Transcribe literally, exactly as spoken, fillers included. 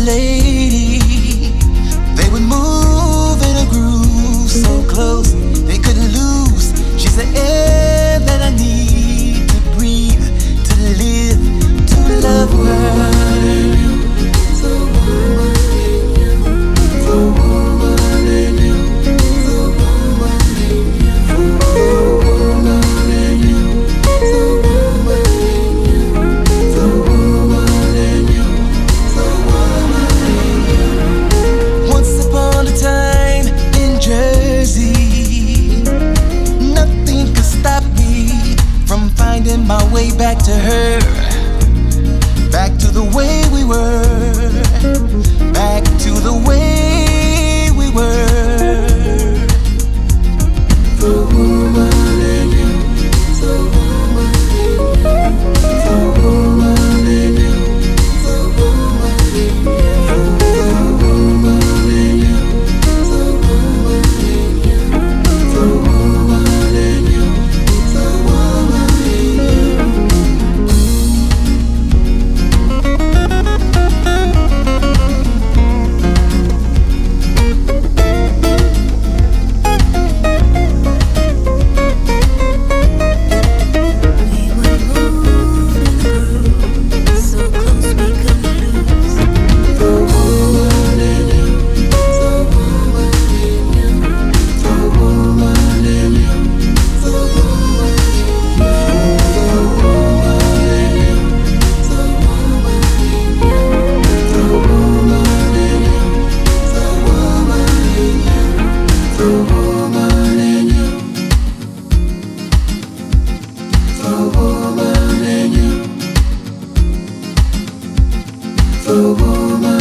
lady. They would move in a groove so close they couldn't lose. She's the air that I need to breathe, to live, to love her. The woman in you, the woman in you, the woman in you, the woman in you, the woman in you, the woman in you, the woman in you. Once upon a time in Jersey, nothing could stop me from finding my way back to her. Back to the way we were, back to the way we were. The woman in you, the woman in you, the woman in you, the woman in you, the woman in you, the woman in you, the woman in you, the woman in you. The woman